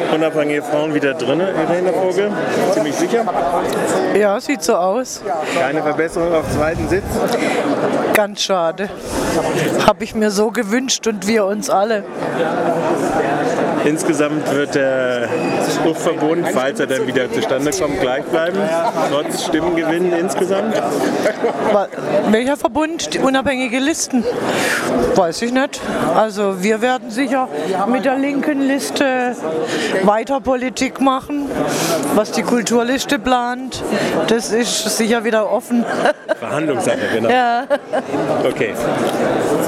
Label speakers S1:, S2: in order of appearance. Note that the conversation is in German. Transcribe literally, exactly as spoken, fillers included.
S1: unabhängige Frauen wieder drin, Irene Vogel? Ziemlich sicher?
S2: Ja, sieht so aus.
S1: Keine Verbesserung auf zweiten Sitz?
S2: Ganz schade. Habe ich mir so gewünscht und wir uns alle.
S1: Insgesamt wird der Luftverbund, falls er dann wieder zustande kommt, gleich bleiben, trotz Stimmengewinn insgesamt?
S2: Welcher Verbund? Die unabhängige Listen? Weiß ich nicht. Also wir werden sicher mit der linken Liste weiter Politik machen. Was die Kulturliste plant, das ist sicher wieder offen.
S1: Verhandlungssache, genau.
S2: Ja.
S1: Okay.